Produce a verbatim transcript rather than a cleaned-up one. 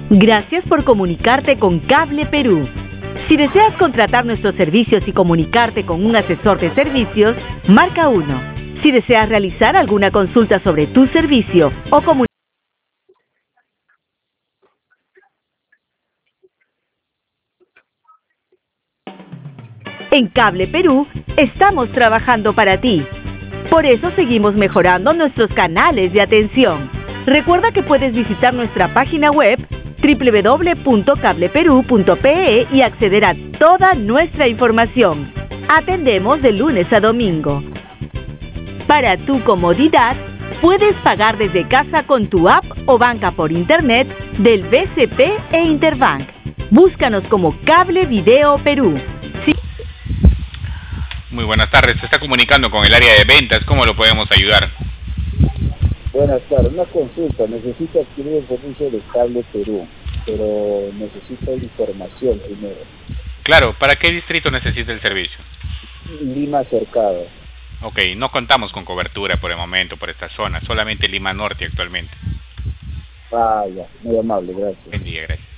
Gracias por comunicarte con Cable Perú. Si deseas contratar nuestros servicios y comunicarte con un asesor de servicios, marca uno. Si deseas realizar alguna consulta sobre tu servicio o comunicar en Cable Perú, estamos trabajando para ti. Por eso seguimos mejorando nuestros canales de atención. Recuerda que puedes visitar nuestra página web doble u doble u doble u punto cable perú punto pe e y acceder a toda nuestra información. Atendemos de lunes a domingo. Para tu comodidad, puedes pagar desde casa con tu app o banca por internet del B C P e Interbank. Búscanos como Cable Video Perú. Sí. Muy buenas tardes, se está comunicando con el área de ventas, ¿cómo lo podemos ayudar? Buenas tardes, una consulta, necesito adquirir el servicio de Cable Perú, pero necesito información primero. Claro, ¿para qué distrito necesita el servicio? Lima Cercado. Ok, no contamos con cobertura por el momento por esta zona, solamente Lima Norte actualmente. Ah, ya, muy amable, gracias. Buen día, gracias.